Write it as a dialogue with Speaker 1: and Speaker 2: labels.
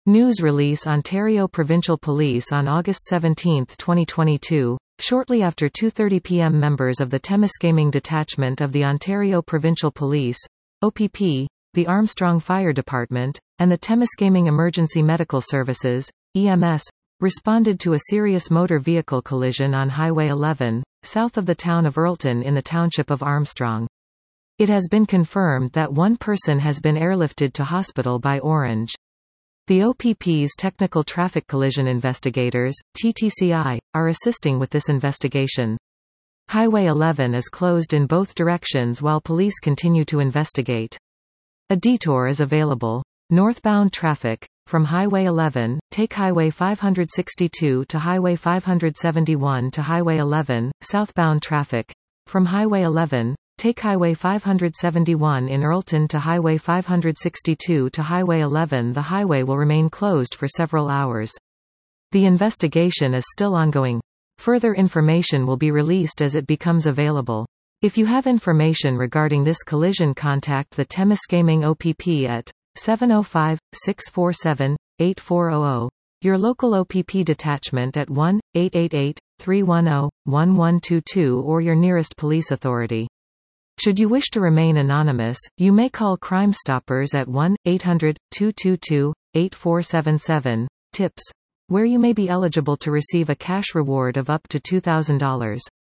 Speaker 1: News release Ontario Provincial Police on August 17, 2022. Shortly after 2:30 p.m. members of the Temiskaming Detachment of the Ontario Provincial Police, OPP, the Armstrong Fire Department, and the Temiskaming Emergency Medical Services, EMS, responded to a serious motor vehicle collision on Highway 11, south of the town of Earlton in the township of Armstrong. It has been confirmed that one person has been airlifted to hospital by Orange. The OPP's Technical Traffic Collision Investigators, TTCI, are assisting with this investigation. Highway 11 is closed in both directions while police continue to investigate. A detour is available. Northbound traffic. From Highway 11, take Highway 562 to Highway 571 to Highway 11. Southbound traffic. From Highway 11, take Highway 571 in Earlton to Highway 562 to Highway 11. The highway will remain closed for several hours. The investigation is still ongoing. Further information will be released as it becomes available. If you have information regarding this collision, contact the Temiskaming OPP at 705-647-8400, your local OPP detachment at 1-888-310-1122 or your nearest police authority. Should you wish to remain anonymous, you may call Crime Stoppers at 1-800-222-8477, tips, where you may be eligible to receive a cash reward of up to $2,000.